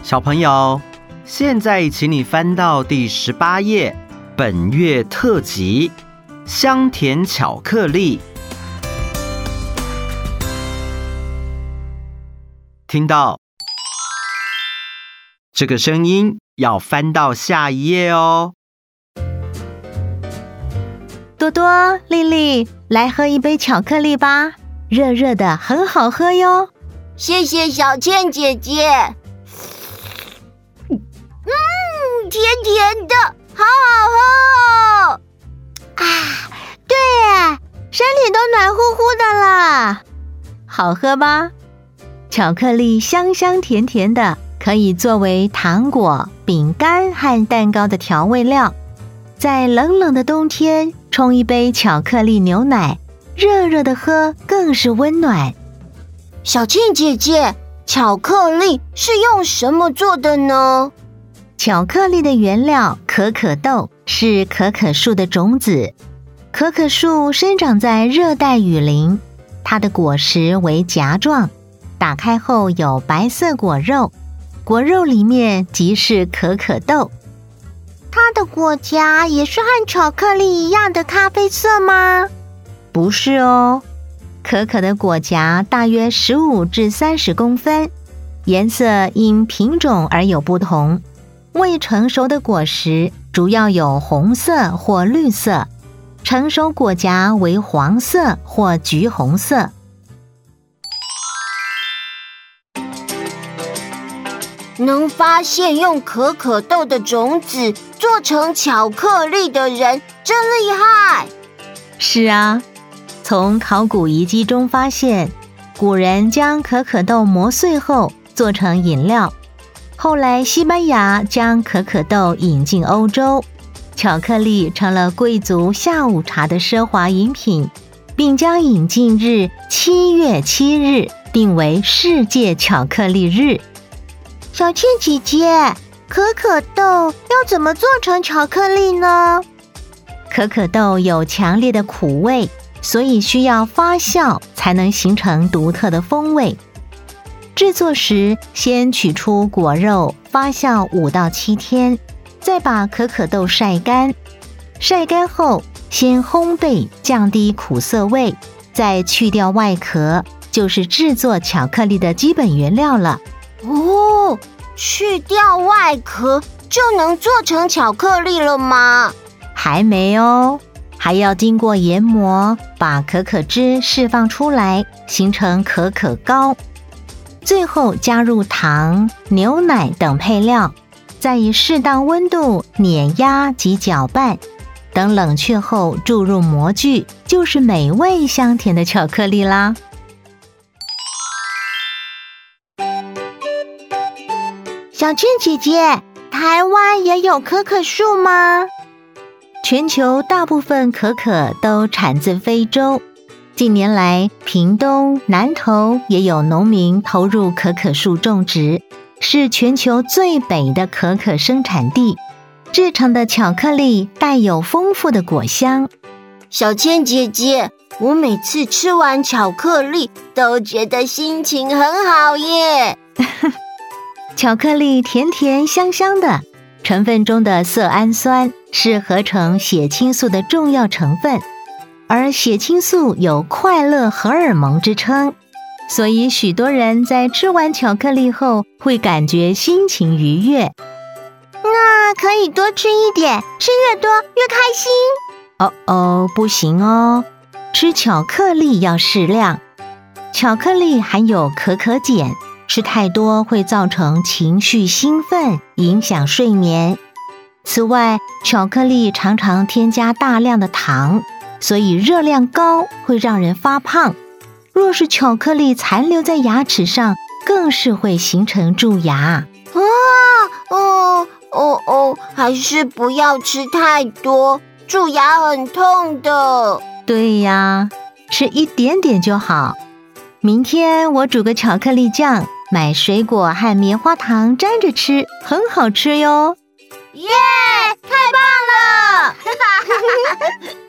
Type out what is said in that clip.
小朋友，现在请你翻到第18页，本月特辑香甜巧克力。听到这个声音，要翻到下一页哦。 多多、丽丽，来喝一杯巧克力吧，热热的，很好喝哟。 谢谢小倩姐姐。甜甜的，好好喝哦！ 对耶，身体都暖乎乎的啦。好喝吧？巧克力香香甜甜的，可以作为糖果、饼干和蛋糕的调味料。在冷冷的冬天，冲一杯巧克力牛奶，热热的喝更是温暖。 小倩姐姐，巧克力是用什么做的呢？ 巧克力的原料可可豆是可可树的种子。可可树生长在热带雨林，它的果实为荚状，打开后有白色果肉，果肉里面即是可可豆。它的果荚也是和巧克力一样的咖啡色吗？不是哦，可可的果荚大约15至30公分，颜色因品种而有不同。未成熟的果实主要有红色或绿色，成熟果荚为黄色或橘红色。 能发现用可可豆的种子做成巧克力的人真厉害。 是啊，从考古遗迹中发现，古人将可可豆磨碎后做成饮料。后来西班牙将可可豆引进欧洲，巧克力成了贵族下午茶的奢华饮品，并将引进日7月7日定为世界巧克力日。小倩姐姐，可可豆要怎么做成巧克力呢？可可豆有强烈的苦味，所以需要发酵才能形成独特的风味。制作时，先取出果肉，发酵5到7天，再把可可豆晒干。晒干后，先烘焙，降低苦涩味，再去掉外壳，就是制作巧克力的基本原料了。 哦，去掉外壳就能做成巧克力了吗？ 还没哦，还要经过研磨，把可可汁释放出来，形成可可膏。最后加入糖、牛奶等配料，再以适当温度碾压及搅拌，等冷却后注入模具，就是美味香甜的巧克力啦。小倩姐姐，台湾也有可可树吗？全球大部分可可都产自非洲。近年来，屏东、南投也有农民投入可可树种植，是全球最北的可可生产地。制成的巧克力带有丰富的果香。 小倩姐姐，我每次吃完巧克力都觉得心情很好耶。 巧克力甜甜香香的，成分中的色氨酸是合成血清素的重要成分。而血清素有快乐荷尔蒙之称，所以许多人在吃完巧克力后会感觉心情愉悦。那可以多吃一点，吃越多越开心。不行哦，吃巧克力要适量。巧克力含有可可碱，吃太多会造成情绪兴奋，影响睡眠。此外，巧克力常常添加大量的糖，所以热量高会让人发胖。若是巧克力残留在牙齿上，更是会形成蛀牙。 还是不要吃太多，蛀牙很痛的。 对呀，吃一点点就好。明天我煮个巧克力酱，买水果和棉花糖沾着吃，很好吃哟。 耶，太棒了！